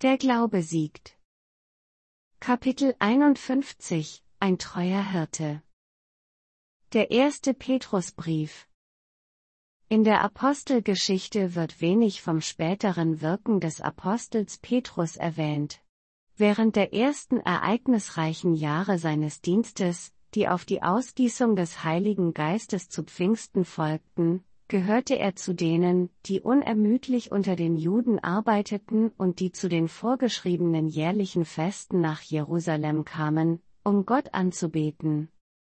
Der Glaube siegt. Kapitel 51 – Ein treuer Hirte. Der erste Petrusbrief. In der Apostelgeschichte wird wenig vom späteren Wirken des Apostels Petrus erwähnt. Während der ersten ereignisreichen Jahre seines Dienstes, die auf die Ausgießung des Heiligen Geistes zu Pfingsten folgten, gehörte er zu denen, die unermüdlich unter den Juden arbeiteten und die zu den vorgeschriebenen jährlichen Festen nach Jerusalem kamen, um Gott anzubeten.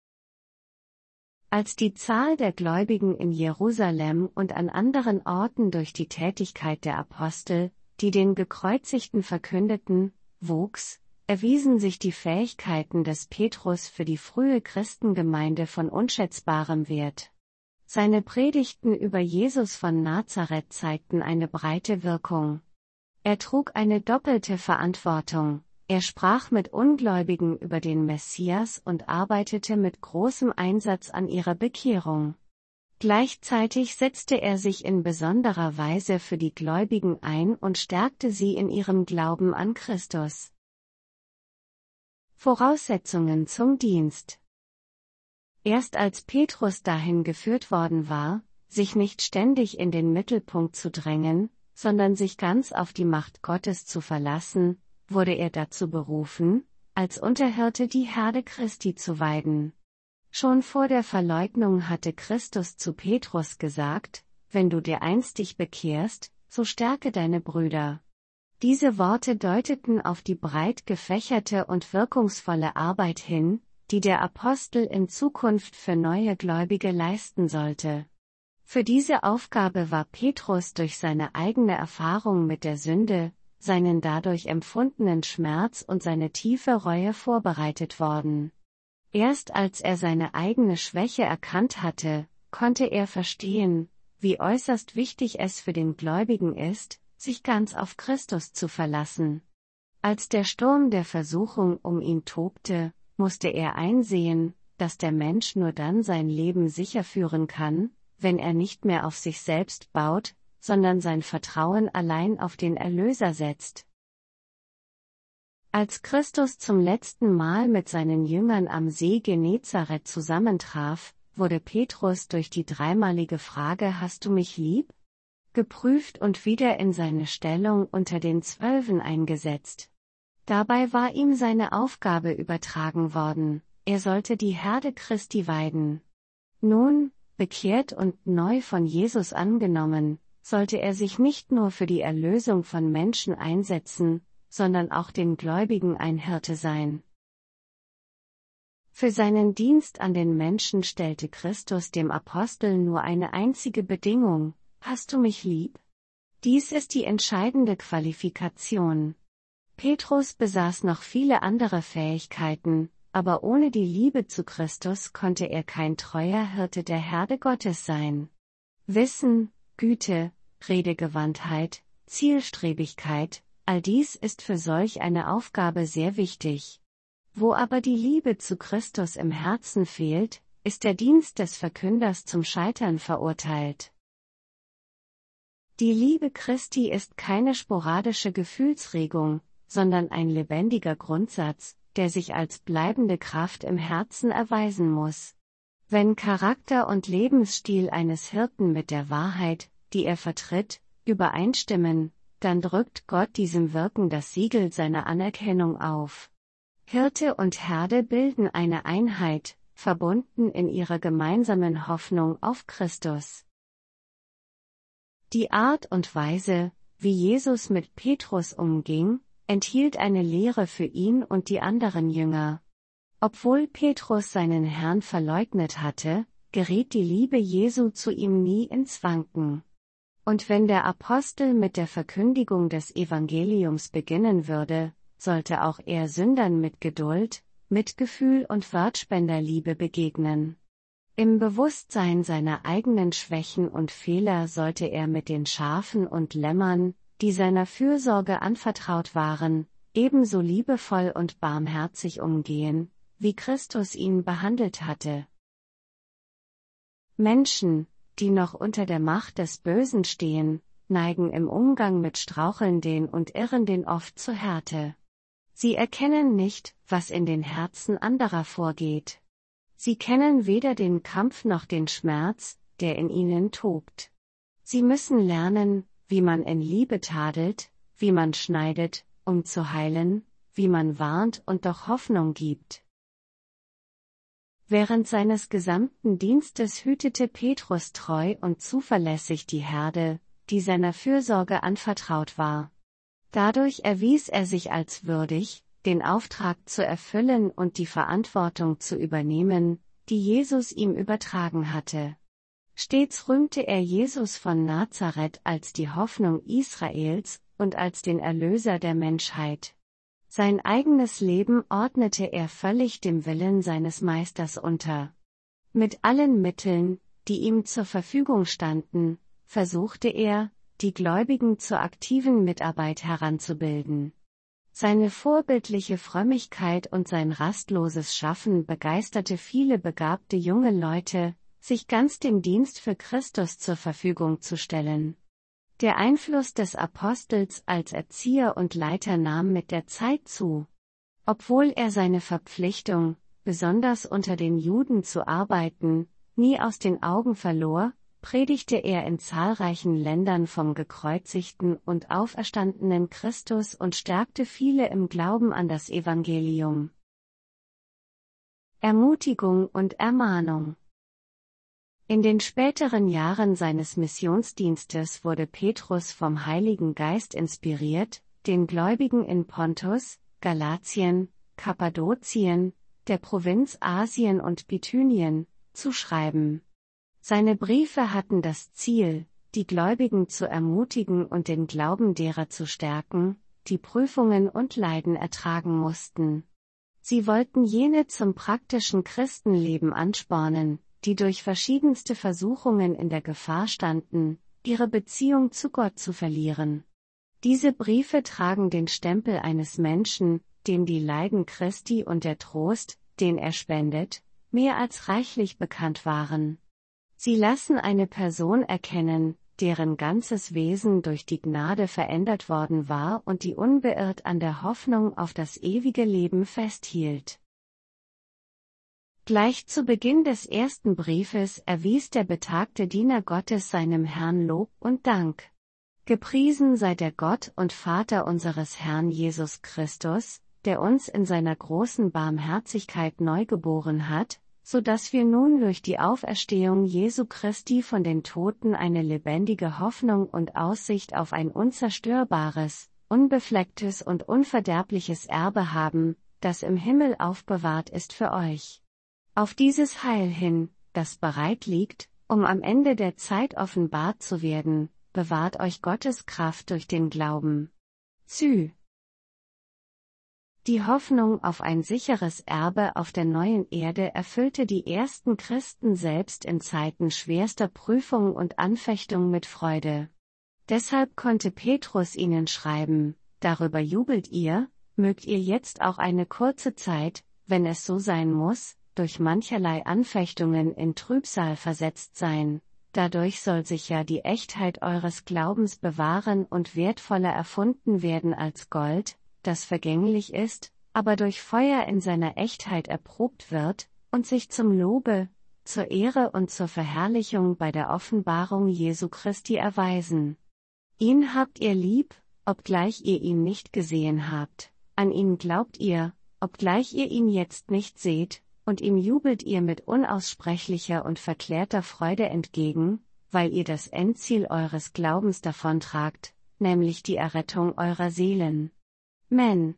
Als die Zahl der Gläubigen in Jerusalem und an anderen Orten durch die Tätigkeit der Apostel, die den Gekreuzigten verkündeten, wuchs, erwiesen sich die Fähigkeiten des Petrus für die frühe Christengemeinde von unschätzbarem Wert. Seine Predigten über Jesus von Nazareth zeigten eine breite Wirkung. Er trug eine doppelte Verantwortung. Er sprach mit Ungläubigen über den Messias und arbeitete mit großem Einsatz an ihrer Bekehrung. Gleichzeitig setzte er sich in besonderer Weise für die Gläubigen ein und stärkte sie in ihrem Glauben an Christus. Voraussetzungen zum Dienst. Erst als Petrus dahin geführt worden war, sich nicht ständig in den Mittelpunkt zu drängen, sondern sich ganz auf die Macht Gottes zu verlassen, wurde er dazu berufen, als Unterhirte die Herde Christi zu weiden. Schon vor der Verleugnung hatte Christus zu Petrus gesagt: Wenn du dir einstig bekehrst, so stärke deine Brüder. Diese Worte deuteten auf die breit gefächerte und wirkungsvolle Arbeit hin, die der Apostel in Zukunft für neue Gläubige leisten sollte. Für diese Aufgabe war Petrus durch seine eigene Erfahrung mit der Sünde, seinen dadurch empfundenen Schmerz und seine tiefe Reue vorbereitet worden. Erst als er seine eigene Schwäche erkannt hatte, konnte er verstehen, wie äußerst wichtig es für den Gläubigen ist, sich ganz auf Christus zu verlassen. Als der Sturm der Versuchung um ihn tobte, musste er einsehen, dass der Mensch nur dann sein Leben sicher führen kann, wenn er nicht mehr auf sich selbst baut, sondern sein Vertrauen allein auf den Erlöser setzt. Als Christus zum letzten Mal mit seinen Jüngern am See Genezareth zusammentraf, wurde Petrus durch die dreimalige Frage „Hast du mich lieb?" geprüft und wieder in seine Stellung unter den 12 eingesetzt. Dabei war ihm seine Aufgabe übertragen worden: Er sollte die Herde Christi weiden. Nun, bekehrt und neu von Jesus angenommen, sollte er sich nicht nur für die Erlösung von Menschen einsetzen, sondern auch den Gläubigen ein Hirte sein. Für seinen Dienst an den Menschen stellte Christus dem Apostel nur eine einzige Bedingung: Hast du mich lieb? Dies ist die entscheidende Qualifikation. Petrus besaß noch viele andere Fähigkeiten, aber ohne die Liebe zu Christus konnte er kein treuer Hirte der Herde Gottes sein. Wissen, Güte, Redegewandtheit, Zielstrebigkeit, all dies ist für solch eine Aufgabe sehr wichtig. Wo aber die Liebe zu Christus im Herzen fehlt, ist der Dienst des Verkünders zum Scheitern verurteilt. Die Liebe Christi ist keine sporadische Gefühlsregung, sondern ein lebendiger Grundsatz, der sich als bleibende Kraft im Herzen erweisen muss. Wenn Charakter und Lebensstil eines Hirten mit der Wahrheit, die er vertritt, übereinstimmen, dann drückt Gott diesem Wirken das Siegel seiner Anerkennung auf. Hirte und Herde bilden eine Einheit, verbunden in ihrer gemeinsamen Hoffnung auf Christus. Die Art und Weise, wie Jesus mit Petrus umging, enthielt eine Lehre für ihn und die anderen Jünger. Obwohl Petrus seinen Herrn verleugnet hatte, geriet die Liebe Jesu zu ihm nie ins Wanken. Und wenn der Apostel mit der Verkündigung des Evangeliums beginnen würde, sollte auch er Sündern mit Geduld, Mitgefühl und Wortspenderliebe begegnen. Im Bewusstsein seiner eigenen Schwächen und Fehler sollte er mit den Schafen und Lämmern, die seiner Fürsorge anvertraut waren, ebenso liebevoll und barmherzig umgehen, wie Christus ihn behandelt hatte. Menschen, die noch unter der Macht des Bösen stehen, neigen im Umgang mit Strauchelnden und Irrenden oft zur Härte. Sie erkennen nicht, was in den Herzen anderer vorgeht. Sie kennen weder den Kampf noch den Schmerz, der in ihnen tobt. Sie müssen lernen, wie man in Liebe tadelt, wie man schneidet, um zu heilen, wie man warnt und doch Hoffnung gibt. Während seines gesamten Dienstes hütete Petrus treu und zuverlässig die Herde, die seiner Fürsorge anvertraut war. Dadurch erwies er sich als würdig, den Auftrag zu erfüllen und die Verantwortung zu übernehmen, die Jesus ihm übertragen hatte. Stets rühmte er Jesus von Nazareth als die Hoffnung Israels und als den Erlöser der Menschheit. Sein eigenes Leben ordnete er völlig dem Willen seines Meisters unter. Mit allen Mitteln, die ihm zur Verfügung standen, versuchte er, die Gläubigen zur aktiven Mitarbeit heranzubilden. Seine vorbildliche Frömmigkeit und sein rastloses Schaffen begeisterte viele begabte junge Leute, sich ganz dem Dienst für Christus zur Verfügung zu stellen. Der Einfluss des Apostels als Erzieher und Leiter nahm mit der Zeit zu. Obwohl er seine Verpflichtung, besonders unter den Juden zu arbeiten, nie aus den Augen verlor, predigte er in zahlreichen Ländern vom gekreuzigten und auferstandenen Christus und stärkte viele im Glauben an das Evangelium. Ermutigung und Ermahnung. In den späteren Jahren seines Missionsdienstes wurde Petrus vom Heiligen Geist inspiriert, den Gläubigen in Pontus, Galatien, Kappadokien, der Provinz Asien und Bithynien, zu schreiben. Seine Briefe hatten das Ziel, die Gläubigen zu ermutigen und den Glauben derer zu stärken, die Prüfungen und Leiden ertragen mussten. Sie wollten jene zum praktischen Christenleben anspornen, die durch verschiedenste Versuchungen in der Gefahr standen, ihre Beziehung zu Gott zu verlieren. Diese Briefe tragen den Stempel eines Menschen, dem die Leiden Christi und der Trost, den er spendet, mehr als reichlich bekannt waren. Sie lassen eine Person erkennen, deren ganzes Wesen durch die Gnade verändert worden war und die unbeirrt an der Hoffnung auf das ewige Leben festhielt. Gleich zu Beginn des ersten Briefes erwies der betagte Diener Gottes seinem Herrn Lob und Dank. Gepriesen sei der Gott und Vater unseres Herrn Jesus Christus, der uns in seiner großen Barmherzigkeit neugeboren hat, so dass wir nun durch die Auferstehung Jesu Christi von den Toten eine lebendige Hoffnung und Aussicht auf ein unzerstörbares, unbeflecktes und unverderbliches Erbe haben, das im Himmel aufbewahrt ist für euch. Auf dieses Heil hin, das bereit liegt, um am Ende der Zeit offenbart zu werden, bewahrt euch Gottes Kraft durch den Glauben. Die Hoffnung auf ein sicheres Erbe auf der neuen Erde erfüllte die ersten Christen selbst in Zeiten schwerster Prüfung und Anfechtung mit Freude. Deshalb konnte Petrus ihnen schreiben: Darüber jubelt ihr, mögt ihr jetzt auch eine kurze Zeit, wenn es so sein muss, durch mancherlei Anfechtungen in Trübsal versetzt sein, dadurch soll sich ja die Echtheit eures Glaubens bewahren und wertvoller erfunden werden als Gold, das vergänglich ist, aber durch Feuer in seiner Echtheit erprobt wird, und sich zum Lobe, zur Ehre und zur Verherrlichung bei der Offenbarung Jesu Christi erweisen. Ihn habt ihr lieb, obgleich ihr ihn nicht gesehen habt, an ihn glaubt ihr, obgleich ihr ihn jetzt nicht seht, und ihm jubelt ihr mit unaussprechlicher und verklärter Freude entgegen, weil ihr das Endziel eures Glaubens davontragt, nämlich die Errettung eurer Seelen. Men.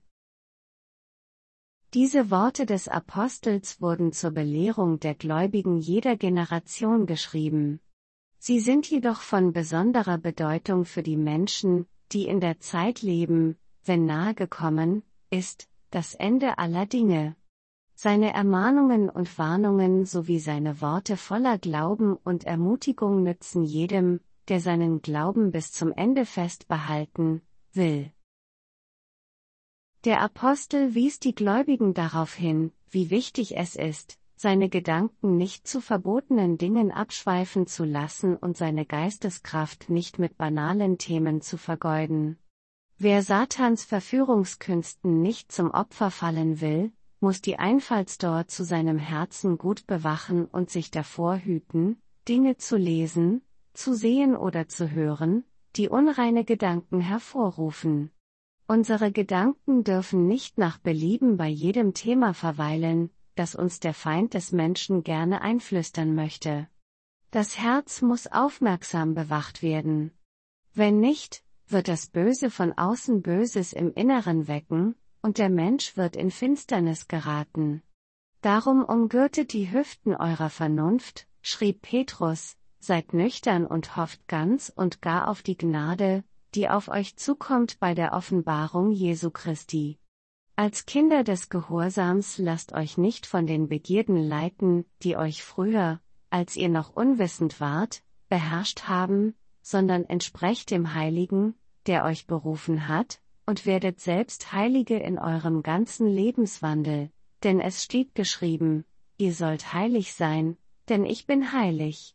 Diese Worte des Apostels wurden zur Belehrung der Gläubigen jeder Generation geschrieben. Sie sind jedoch von besonderer Bedeutung für die Menschen, die in der Zeit leben, wenn nahe gekommen ist, das Ende aller Dinge. Seine Ermahnungen und Warnungen sowie seine Worte voller Glauben und Ermutigung nützen jedem, der seinen Glauben bis zum Ende festbehalten will. Der Apostel wies die Gläubigen darauf hin, wie wichtig es ist, seine Gedanken nicht zu verbotenen Dingen abschweifen zu lassen und seine Geisteskraft nicht mit banalen Themen zu vergeuden. Wer Satans Verführungskünsten nicht zum Opfer fallen will, muss die Einfallstor zu seinem Herzen gut bewachen und sich davor hüten, Dinge zu lesen, zu sehen oder zu hören, die unreine Gedanken hervorrufen. Unsere Gedanken dürfen nicht nach Belieben bei jedem Thema verweilen, das uns der Feind des Menschen gerne einflüstern möchte. Das Herz muss aufmerksam bewacht werden. Wenn nicht, wird das Böse von außen Böses im Inneren wecken, und der Mensch wird in Finsternis geraten. Darum umgürtet die Hüften eurer Vernunft, schrieb Petrus, seid nüchtern und hofft ganz und gar auf die Gnade, die auf euch zukommt bei der Offenbarung Jesu Christi. Als Kinder des Gehorsams lasst euch nicht von den Begierden leiten, die euch früher, als ihr noch unwissend wart, beherrscht haben, sondern entsprecht dem Heiligen, der euch berufen hat, und werdet selbst Heilige in eurem ganzen Lebenswandel, denn es steht geschrieben, ihr sollt heilig sein, denn ich bin heilig.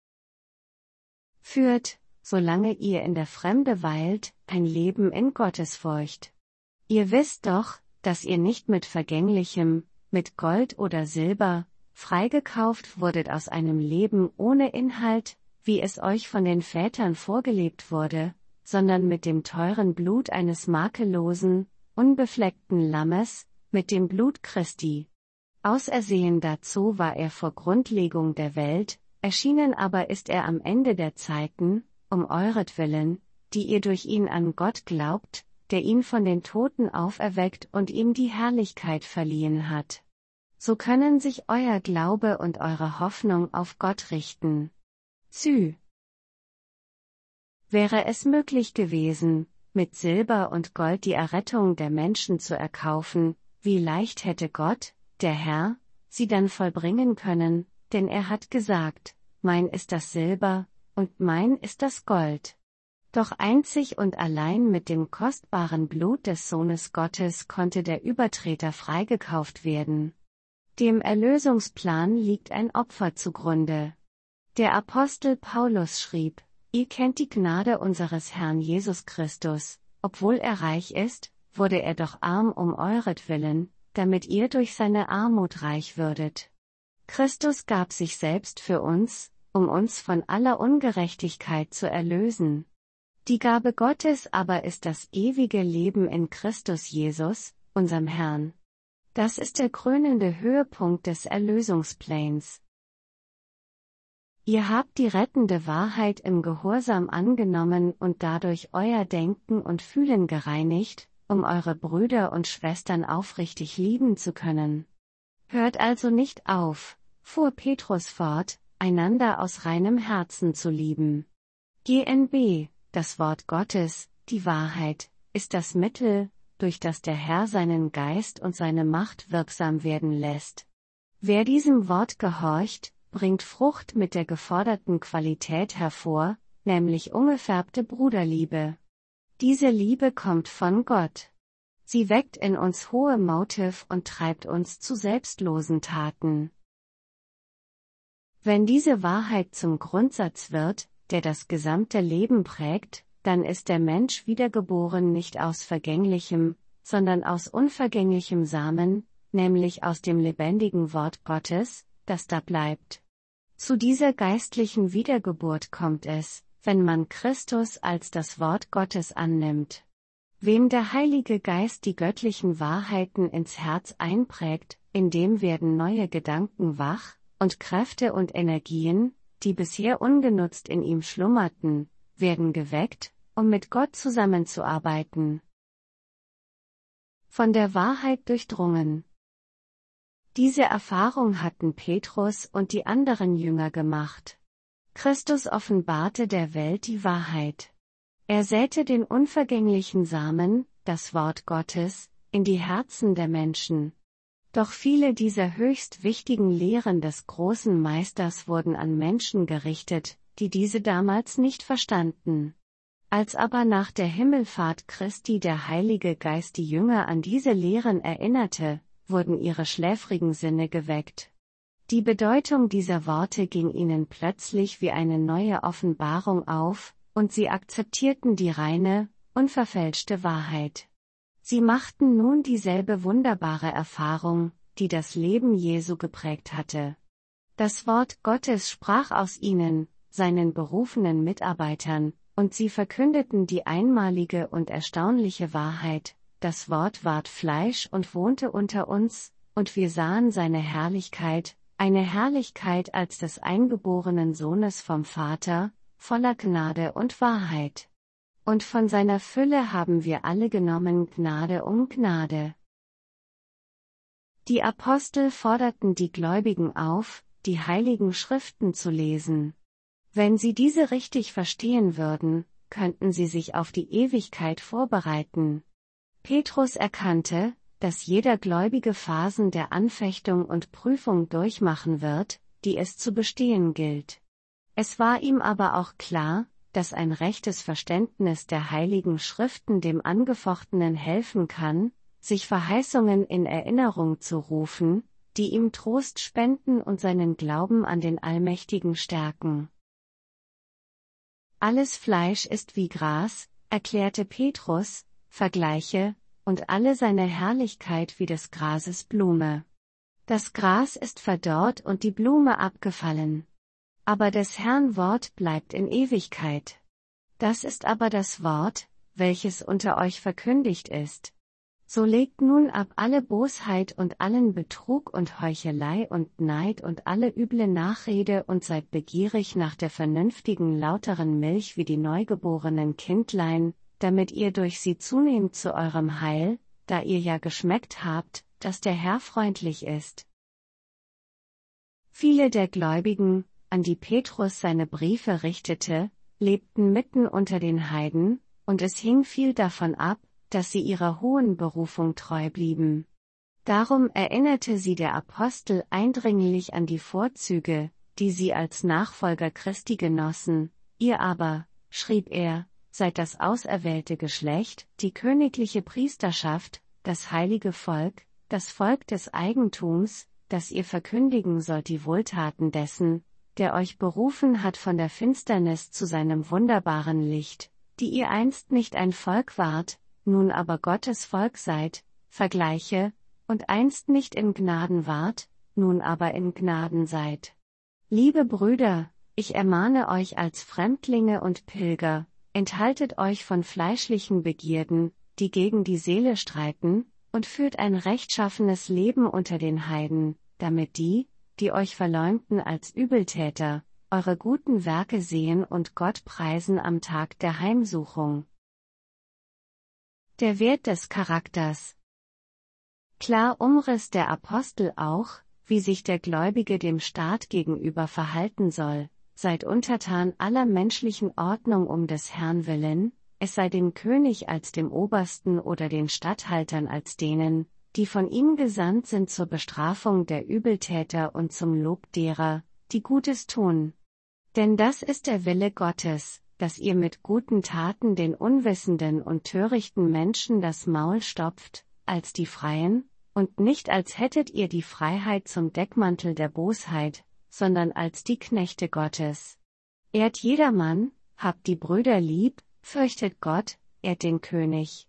Führt, solange ihr in der Fremde weilt, ein Leben in Gottesfurcht. Ihr wisst doch, dass ihr nicht mit Vergänglichem, mit Gold oder Silber, freigekauft wurdet aus einem Leben ohne Inhalt, wie es euch von den Vätern vorgelebt wurde, sondern mit dem teuren Blut eines makellosen, unbefleckten Lammes, mit dem Blut Christi. Ausersehen dazu war er vor Grundlegung der Welt, erschienen aber ist er am Ende der Zeiten, um euretwillen, die ihr durch ihn an Gott glaubt, der ihn von den Toten auferweckt und ihm die Herrlichkeit verliehen hat. So können sich euer Glaube und eure Hoffnung auf Gott richten. Wäre es möglich gewesen, mit Silber und Gold die Errettung der Menschen zu erkaufen, wie leicht hätte Gott, der Herr, sie dann vollbringen können, denn er hat gesagt, mein ist das Silber, und mein ist das Gold. Doch einzig und allein mit dem kostbaren Blut des Sohnes Gottes konnte der Übertreter freigekauft werden. Dem Erlösungsplan liegt ein Opfer zugrunde. Der Apostel Paulus schrieb, ihr kennt die Gnade unseres Herrn Jesus Christus, obwohl er reich ist, wurde er doch arm um euretwillen, damit ihr durch seine Armut reich würdet. Christus gab sich selbst für uns, um uns von aller Ungerechtigkeit zu erlösen. Die Gabe Gottes aber ist das ewige Leben in Christus Jesus, unserem Herrn. Das ist der krönende Höhepunkt des Erlösungsplans. Ihr habt die rettende Wahrheit im Gehorsam angenommen und dadurch euer Denken und Fühlen gereinigt, um eure Brüder und Schwestern aufrichtig lieben zu können. Hört also nicht auf, fuhr Petrus fort, einander aus reinem Herzen zu lieben. GNB, das Wort Gottes, die Wahrheit, ist das Mittel, durch das der Herr seinen Geist und seine Macht wirksam werden lässt. Wer diesem Wort gehorcht, bringt Frucht mit der geforderten Qualität hervor, nämlich ungefärbte Bruderliebe. Diese Liebe kommt von Gott. Sie weckt in uns hohe Motive und treibt uns zu selbstlosen Taten. Wenn diese Wahrheit zum Grundsatz wird, der das gesamte Leben prägt, dann ist der Mensch wiedergeboren nicht aus vergänglichem, sondern aus unvergänglichem Samen, nämlich aus dem lebendigen Wort Gottes, das da bleibt. Zu dieser geistlichen Wiedergeburt kommt es, wenn man Christus als das Wort Gottes annimmt. Wem der Heilige Geist die göttlichen Wahrheiten ins Herz einprägt, in dem werden neue Gedanken wach, und Kräfte und Energien, die bisher ungenutzt in ihm schlummerten, werden geweckt, um mit Gott zusammenzuarbeiten. Von der Wahrheit durchdrungen. Diese Erfahrung hatten Petrus und die anderen Jünger gemacht. Christus offenbarte der Welt die Wahrheit. Er säte den unvergänglichen Samen, das Wort Gottes, in die Herzen der Menschen. Doch viele dieser höchst wichtigen Lehren des großen Meisters wurden an Menschen gerichtet, die diese damals nicht verstanden. Als aber nach der Himmelfahrt Christi der Heilige Geist die Jünger an diese Lehren erinnerte, wurden ihre schläfrigen Sinne geweckt. Die Bedeutung dieser Worte ging ihnen plötzlich wie eine neue Offenbarung auf, und sie akzeptierten die reine, unverfälschte Wahrheit. Sie machten nun dieselbe wunderbare Erfahrung, die das Leben Jesu geprägt hatte. Das Wort Gottes sprach aus ihnen, seinen berufenen Mitarbeitern, und sie verkündeten die einmalige und erstaunliche Wahrheit: Das Wort ward Fleisch und wohnte unter uns, und wir sahen seine Herrlichkeit, eine Herrlichkeit als des eingeborenen Sohnes vom Vater, voller Gnade und Wahrheit. Und von seiner Fülle haben wir alle genommen, Gnade um Gnade. Die Apostel forderten die Gläubigen auf, die Heiligen Schriften zu lesen. Wenn sie diese richtig verstehen würden, könnten sie sich auf die Ewigkeit vorbereiten. Petrus erkannte, dass jeder Gläubige Phasen der Anfechtung und Prüfung durchmachen wird, die es zu bestehen gilt. Es war ihm aber auch klar, dass ein rechtes Verständnis der Heiligen Schriften dem Angefochtenen helfen kann, sich Verheißungen in Erinnerung zu rufen, die ihm Trost spenden und seinen Glauben an den Allmächtigen stärken. Alles Fleisch ist wie Gras, erklärte Petrus, vergleiche, und alle seine Herrlichkeit wie des Grases Blume. Das Gras ist verdorrt und die Blume abgefallen. Aber des Herrn Wort bleibt in Ewigkeit. Das ist aber das Wort, welches unter euch verkündigt ist. So legt nun ab alle Bosheit und allen Betrug und Heuchelei und Neid und alle üble Nachrede und seid begierig nach der vernünftigen lauteren Milch wie die neugeborenen Kindlein, damit ihr durch sie zunehmt zu eurem Heil, da ihr ja geschmeckt habt, dass der Herr freundlich ist. Viele der Gläubigen, an die Petrus seine Briefe richtete, lebten mitten unter den Heiden, und es hing viel davon ab, dass sie ihrer hohen Berufung treu blieben. Darum erinnerte sie der Apostel eindringlich an die Vorzüge, die sie als Nachfolger Christi genossen. Ihr aber, schrieb er, seid das auserwählte Geschlecht, die königliche Priesterschaft, das heilige Volk, das Volk des Eigentums, das ihr verkündigen sollt die Wohltaten dessen, der euch berufen hat von der Finsternis zu seinem wunderbaren Licht, die ihr einst nicht ein Volk wart, nun aber Gottes Volk seid, vergleiche, und einst nicht in Gnaden wart, nun aber in Gnaden seid. Liebe Brüder, ich ermahne euch als Fremdlinge und Pilger, enthaltet euch von fleischlichen Begierden, die gegen die Seele streiten, und führt ein rechtschaffenes Leben unter den Heiden, damit die euch verleumden als Übeltäter, eure guten Werke sehen und Gott preisen am Tag der Heimsuchung. Der Wert des Charakters. Klar Umriss der Apostel auch, wie sich der Gläubige dem Staat gegenüber verhalten soll: Seid untertan aller menschlichen Ordnung um des Herrn willen, es sei dem König als dem Obersten oder den Statthaltern als denen, die von ihm gesandt sind zur Bestrafung der Übeltäter und zum Lob derer, die Gutes tun. Denn das ist der Wille Gottes, dass ihr mit guten Taten den unwissenden und törichten Menschen das Maul stopft, als die Freien, und nicht als hättet ihr die Freiheit zum Deckmantel der Bosheit, sondern als die Knechte Gottes. Ehrt jedermann, habt die Brüder lieb, fürchtet Gott, ehrt den König.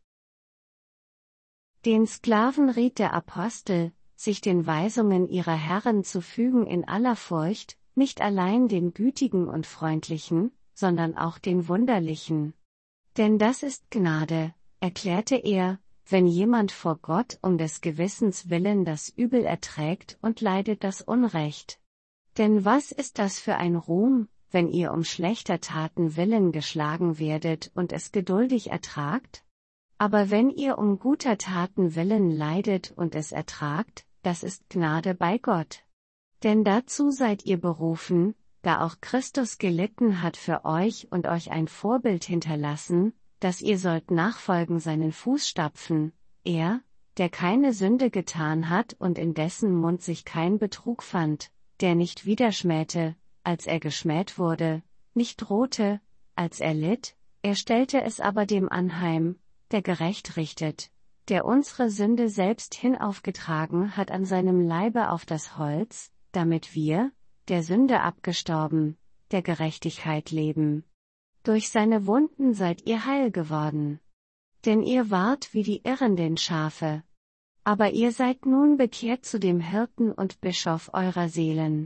Den Sklaven riet der Apostel, sich den Weisungen ihrer Herren zu fügen in aller Furcht, nicht allein den Gütigen und Freundlichen, sondern auch den Wunderlichen. Denn das ist Gnade, erklärte er, wenn jemand vor Gott um des Gewissens willen das Übel erträgt und leidet das Unrecht. Denn was ist das für ein Ruhm, wenn ihr um schlechter Taten willen geschlagen werdet und es geduldig ertragt? Aber wenn ihr um guter Taten willen leidet und es ertragt, das ist Gnade bei Gott. Denn dazu seid ihr berufen, da auch Christus gelitten hat für euch und euch ein Vorbild hinterlassen, dass ihr sollt nachfolgen seinen Fußstapfen, er, der keine Sünde getan hat und in dessen Mund sich kein Betrug fand, der nicht widerschmähte, als er geschmäht wurde, nicht drohte, als er litt, er stellte es aber dem anheim, der gerecht richtet, der unsere Sünde selbst hinaufgetragen hat an seinem Leibe auf das Holz, damit wir, der Sünde abgestorben, der Gerechtigkeit leben. Durch seine Wunden seid ihr heil geworden. Denn ihr wart wie die irrenden Schafe. Aber ihr seid nun bekehrt zu dem Hirten und Bischof eurer Seelen.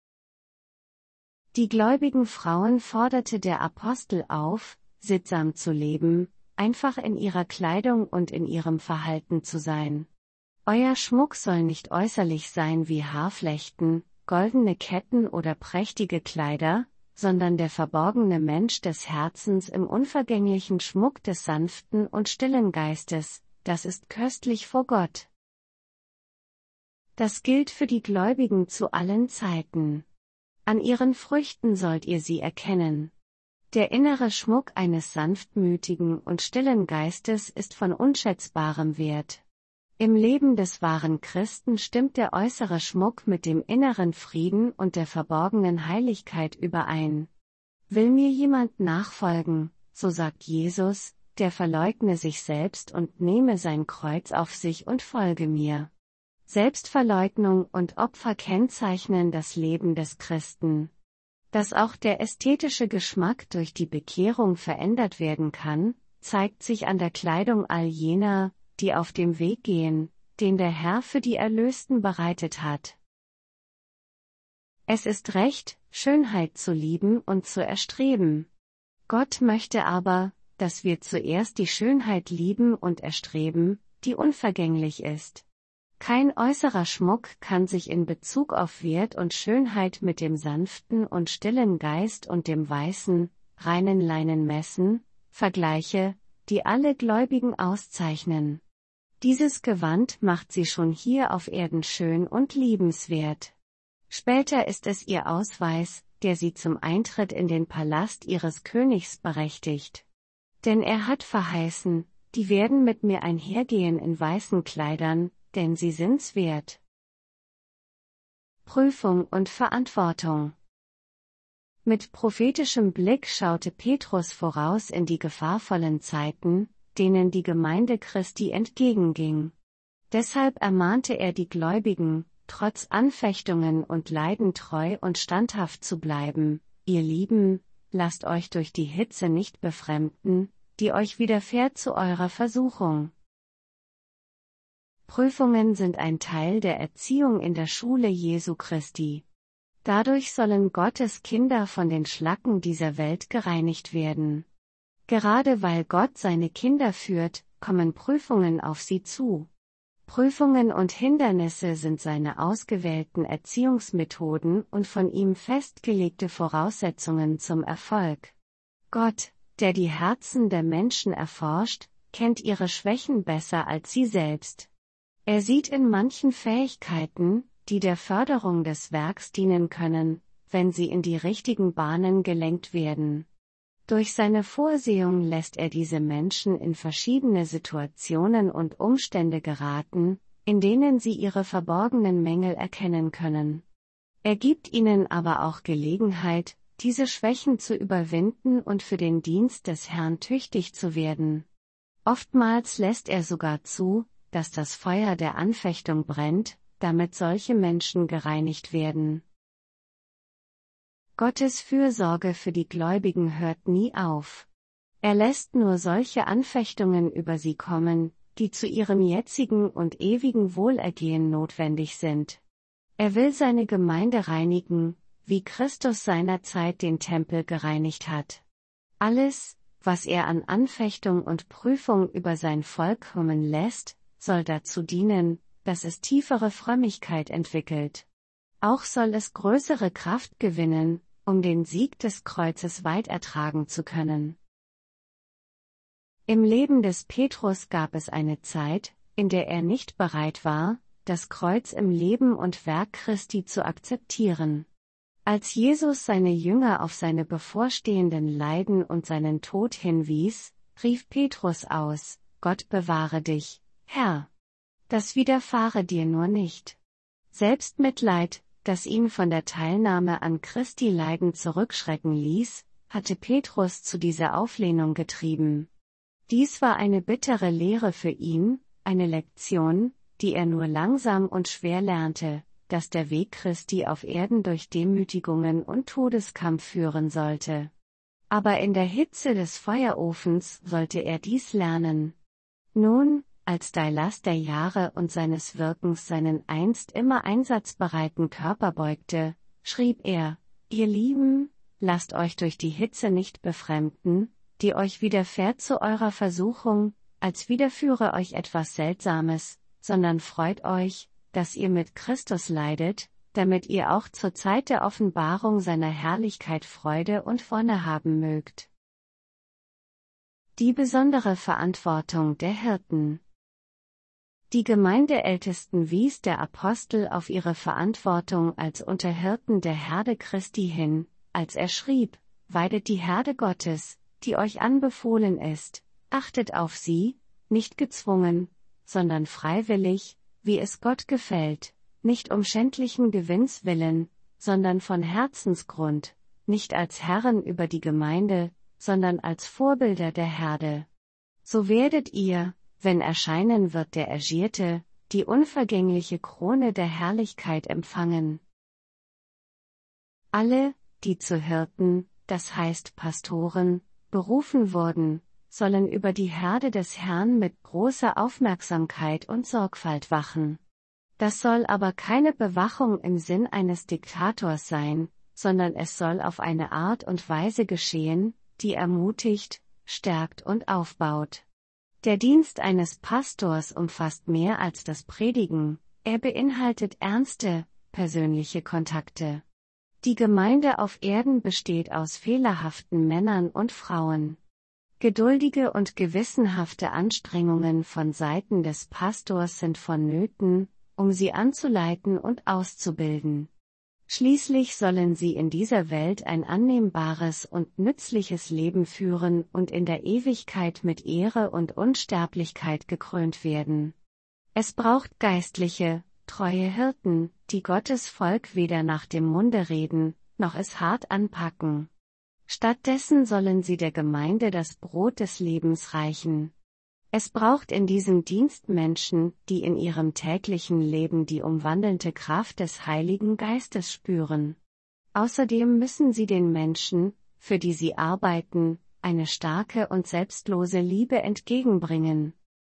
Die gläubigen Frauen forderte der Apostel auf, sittsam zu leben, einfach in ihrer Kleidung und in ihrem Verhalten zu sein. Euer Schmuck soll nicht äußerlich sein wie Haarflechten, goldene Ketten oder prächtige Kleider, sondern der verborgene Mensch des Herzens im unvergänglichen Schmuck des sanften und stillen Geistes, das ist köstlich vor Gott. Das gilt für die Gläubigen zu allen Zeiten. An ihren Früchten sollt ihr sie erkennen. Der innere Schmuck eines sanftmütigen und stillen Geistes ist von unschätzbarem Wert. Im Leben des wahren Christen stimmt der äußere Schmuck mit dem inneren Frieden und der verborgenen Heiligkeit überein. Will mir jemand nachfolgen, so sagt Jesus, der verleugne sich selbst und nehme sein Kreuz auf sich und folge mir. Selbstverleugnung und Opfer kennzeichnen das Leben des Christen. Dass auch der ästhetische Geschmack durch die Bekehrung verändert werden kann, zeigt sich an der Kleidung all jener, die auf dem Weg gehen, den der Herr für die Erlösten bereitet hat. Es ist recht, Schönheit zu lieben und zu erstreben. Gott möchte aber, dass wir zuerst die Schönheit lieben und erstreben, die unvergänglich ist. Kein äußerer Schmuck kann sich in Bezug auf Wert und Schönheit mit dem sanften und stillen Geist und dem weißen, reinen Leinen messen, Vergleiche, die alle Gläubigen auszeichnen. Dieses Gewand macht sie schon hier auf Erden schön und liebenswert. Später ist es ihr Ausweis, der sie zum Eintritt in den Palast ihres Königs berechtigt. Denn er hat verheißen, die werden mit mir einhergehen in weißen Kleidern, denn sie sind's wert. Prüfung und Verantwortung. Mit prophetischem Blick schaute Petrus voraus in die gefahrvollen Zeiten, denen die Gemeinde Christi entgegenging. Deshalb ermahnte er die Gläubigen, trotz Anfechtungen und Leiden treu und standhaft zu bleiben. Ihr Lieben, lasst euch durch die Hitze nicht befremden, die euch widerfährt zu eurer Versuchung. Prüfungen sind ein Teil der Erziehung in der Schule Jesu Christi. Dadurch sollen Gottes Kinder von den Schlacken dieser Welt gereinigt werden. Gerade weil Gott seine Kinder führt, kommen Prüfungen auf sie zu. Prüfungen und Hindernisse sind seine ausgewählten Erziehungsmethoden und von ihm festgelegte Voraussetzungen zum Erfolg. Gott, der die Herzen der Menschen erforscht, kennt ihre Schwächen besser als sie selbst. Er sieht in manchen Fähigkeiten, die der Förderung des Werks dienen können, wenn sie in die richtigen Bahnen gelenkt werden. Durch seine Vorsehung lässt er diese Menschen in verschiedene Situationen und Umstände geraten, in denen sie ihre verborgenen Mängel erkennen können. Er gibt ihnen aber auch Gelegenheit, diese Schwächen zu überwinden und für den Dienst des Herrn tüchtig zu werden. Oftmals lässt er sogar zu, dass das Feuer der Anfechtung brennt, damit solche Menschen gereinigt werden. Gottes Fürsorge für die Gläubigen hört nie auf. Er lässt nur solche Anfechtungen über sie kommen, die zu ihrem jetzigen und ewigen Wohlergehen notwendig sind. Er will seine Gemeinde reinigen, wie Christus seinerzeit den Tempel gereinigt hat. Alles, was er an Anfechtung und Prüfung über sein Volk kommen lässt, soll dazu dienen, dass es tiefere Frömmigkeit entwickelt. Auch soll es größere Kraft gewinnen, um den Sieg des Kreuzes weit ertragen zu können. Im Leben des Petrus gab es eine Zeit, in der er nicht bereit war, das Kreuz im Leben und Werk Christi zu akzeptieren. Als Jesus seine Jünger auf seine bevorstehenden Leiden und seinen Tod hinwies, rief Petrus aus: Gott bewahre dich, Herr! Das widerfahre dir nur nicht. Selbstmitleid, das ihn von der Teilnahme an Christi Leiden zurückschrecken ließ, hatte Petrus zu dieser Auflehnung getrieben. Dies war eine bittere Lehre für ihn, eine Lektion, die er nur langsam und schwer lernte, dass der Weg Christi auf Erden durch Demütigungen und Todeskampf führen sollte. Aber in der Hitze des Feuerofens sollte er dies lernen. Nun, als der Last der Jahre und seines Wirkens seinen einst immer einsatzbereiten Körper beugte, schrieb er: Ihr Lieben, lasst euch durch die Hitze nicht befremden, die euch widerfährt zu eurer Versuchung, als widerführe euch etwas Seltsames, sondern freut euch, dass ihr mit Christus leidet, damit ihr auch zur Zeit der Offenbarung seiner Herrlichkeit Freude und Wonne haben mögt. Die besondere Verantwortung der Hirten. Die Gemeindeältesten wies der Apostel auf ihre Verantwortung als Unterhirten der Herde Christi hin, als er schrieb: Weidet die Herde Gottes, die euch anbefohlen ist, achtet auf sie, nicht gezwungen, sondern freiwillig, wie es Gott gefällt, nicht um schändlichen Gewinns willen, sondern von Herzensgrund, nicht als Herren über die Gemeinde, sondern als Vorbilder der Herde. So werdet ihr, wenn erscheinen wird der Ergierte, die unvergängliche Krone der Herrlichkeit empfangen. Alle, die zu Hirten, das heißt Pastoren, berufen wurden, sollen über die Herde des Herrn mit großer Aufmerksamkeit und Sorgfalt wachen. Das soll aber keine Bewachung im Sinn eines Diktators sein, sondern es soll auf eine Art und Weise geschehen, die ermutigt, stärkt und aufbaut. Der Dienst eines Pastors umfasst mehr als das Predigen, er beinhaltet ernste, persönliche Kontakte. Die Gemeinde auf Erden besteht aus fehlerhaften Männern und Frauen. Geduldige und gewissenhafte Anstrengungen von Seiten des Pastors sind vonnöten, um sie anzuleiten und auszubilden. Schließlich sollen sie in dieser Welt ein annehmbares und nützliches Leben führen und in der Ewigkeit mit Ehre und Unsterblichkeit gekrönt werden. Es braucht geistliche, treue Hirten, die Gottes Volk weder nach dem Munde reden, noch es hart anpacken. Stattdessen sollen sie der Gemeinde das Brot des Lebens reichen. Es braucht in diesem Dienst Menschen, die in ihrem täglichen Leben die umwandelnde Kraft des Heiligen Geistes spüren. Außerdem müssen sie den Menschen, für die sie arbeiten, eine starke und selbstlose Liebe entgegenbringen.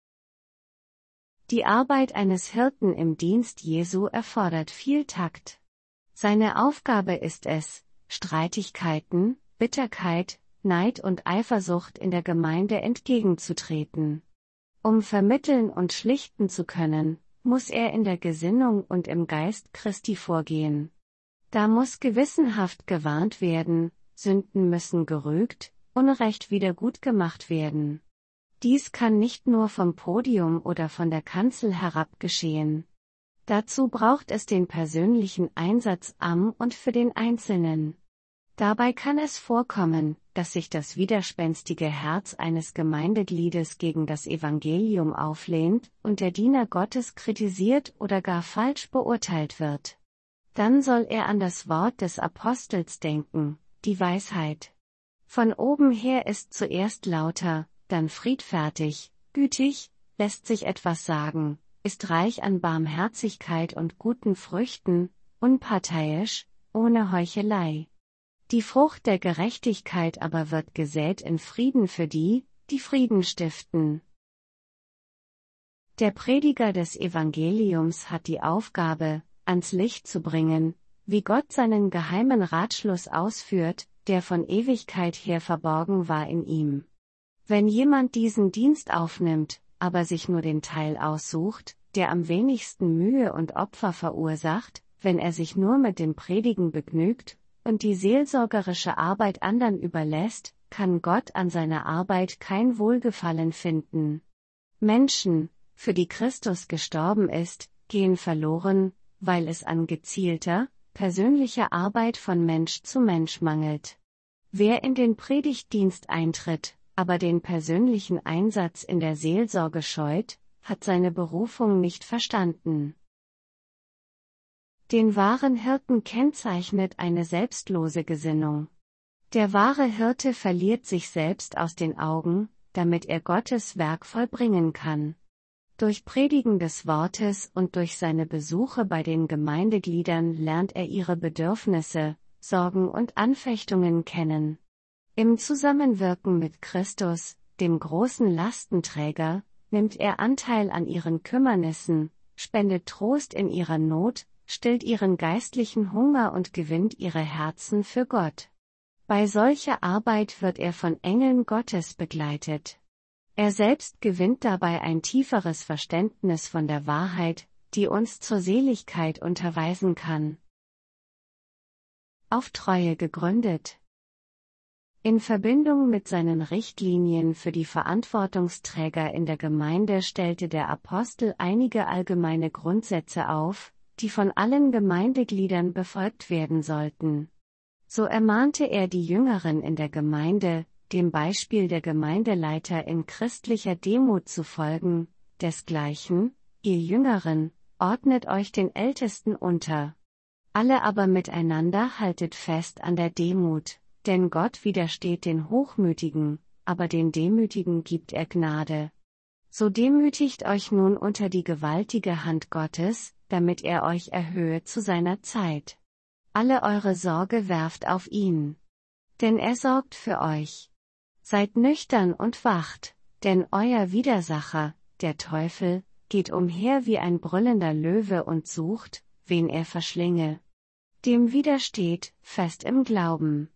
Die Arbeit eines Hirten im Dienst Jesu erfordert viel Takt. Seine Aufgabe ist es, Streitigkeiten, Bitterkeit, Neid und Eifersucht in der Gemeinde entgegenzutreten. Um vermitteln und schlichten zu können, muss er in der Gesinnung und im Geist Christi vorgehen. Da muss gewissenhaft gewarnt werden, Sünden müssen gerügt, Unrecht wiedergutgemacht werden. Dies kann nicht nur vom Podium oder von der Kanzel herab geschehen. Dazu braucht es den persönlichen Einsatz am und für den Einzelnen. Dabei kann es vorkommen, dass sich das widerspenstige Herz eines Gemeindegliedes gegen das Evangelium auflehnt und der Diener Gottes kritisiert oder gar falsch beurteilt wird. Dann soll er an das Wort des Apostels denken, die Weisheit. Von oben her ist zuerst lauter, dann friedfertig, gütig, lässt sich etwas sagen, ist reich an Barmherzigkeit und guten Früchten, unparteiisch, ohne Heuchelei. Die Frucht der Gerechtigkeit aber wird gesät in Frieden für die, die Frieden stiften. Der Prediger des Evangeliums hat die Aufgabe, ans Licht zu bringen, wie Gott seinen geheimen Ratschluss ausführt, der von Ewigkeit her verborgen war in ihm. Wenn jemand diesen Dienst aufnimmt, aber sich nur den Teil aussucht, der am wenigsten Mühe und Opfer verursacht, wenn er sich nur mit dem Predigen begnügt, und die seelsorgerische Arbeit anderen überlässt, kann Gott an seiner Arbeit kein Wohlgefallen finden. Menschen, für die Christus gestorben ist, gehen verloren, weil es an gezielter, persönlicher Arbeit von Mensch zu Mensch mangelt. Wer in den Predigtdienst eintritt, aber den persönlichen Einsatz in der Seelsorge scheut, hat seine Berufung nicht verstanden. Den wahren Hirten kennzeichnet eine selbstlose Gesinnung. Der wahre Hirte verliert sich selbst aus den Augen, damit er Gottes Werk vollbringen kann. Durch Predigen des Wortes und durch seine Besuche bei den Gemeindegliedern lernt er ihre Bedürfnisse, Sorgen und Anfechtungen kennen. Im Zusammenwirken mit Christus, dem großen Lastenträger, nimmt er Anteil an ihren Kümmernissen, spendet Trost in ihrer Not, stillt ihren geistlichen Hunger und gewinnt ihre Herzen für Gott. Bei solcher Arbeit wird er von Engeln Gottes begleitet. Er selbst gewinnt dabei ein tieferes Verständnis von der Wahrheit, die uns zur Seligkeit unterweisen kann. Auf Treue gegründet. In Verbindung mit seinen Richtlinien für die Verantwortungsträger in der Gemeinde stellte der Apostel einige allgemeine Grundsätze auf, die von allen Gemeindegliedern befolgt werden sollten. So ermahnte er die Jüngeren in der Gemeinde, dem Beispiel der Gemeindeleiter in christlicher Demut zu folgen, desgleichen, ihr Jüngeren, ordnet euch den Ältesten unter. Alle aber miteinander haltet fest an der Demut, denn Gott widersteht den Hochmütigen, aber den Demütigen gibt er Gnade. So demütigt euch nun unter die gewaltige Hand Gottes, damit er euch erhöhe zu seiner Zeit. Alle eure Sorge werft auf ihn. Denn er sorgt für euch. Seid nüchtern und wacht, denn euer Widersacher, der Teufel, geht umher wie ein brüllender Löwe und sucht, wen er verschlinge. Dem widersteht, fest im Glauben.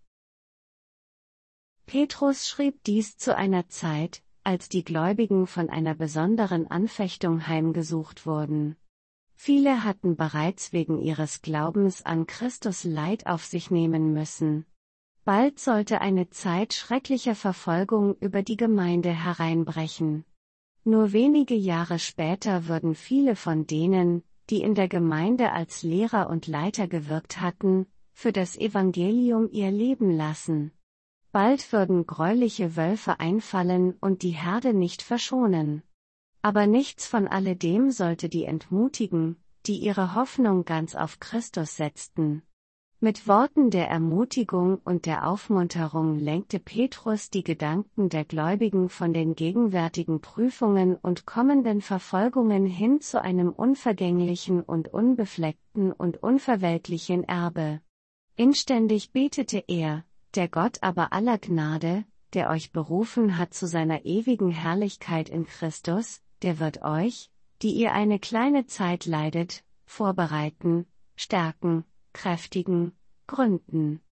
Petrus schrieb dies zu einer Zeit, als die Gläubigen von einer besonderen Anfechtung heimgesucht wurden. Viele hatten bereits wegen ihres Glaubens an Christus Leid auf sich nehmen müssen. Bald sollte eine Zeit schrecklicher Verfolgung über die Gemeinde hereinbrechen. Nur wenige Jahre später würden viele von denen, die in der Gemeinde als Lehrer und Leiter gewirkt hatten, für das Evangelium ihr Leben lassen. Bald würden greuliche Wölfe einfallen und die Herde nicht verschonen. Aber nichts von alledem sollte die entmutigen, die ihre Hoffnung ganz auf Christus setzten. Mit Worten der Ermutigung und der Aufmunterung lenkte Petrus die Gedanken der Gläubigen von den gegenwärtigen Prüfungen und kommenden Verfolgungen hin zu einem unvergänglichen und unbefleckten und unverweltlichen Erbe. Inständig betete er, der Gott aber aller Gnade, der euch berufen hat zu seiner ewigen Herrlichkeit in Christus, der wird euch, die ihr eine kleine Zeit leidet, vorbereiten, stärken, kräftigen, gründen.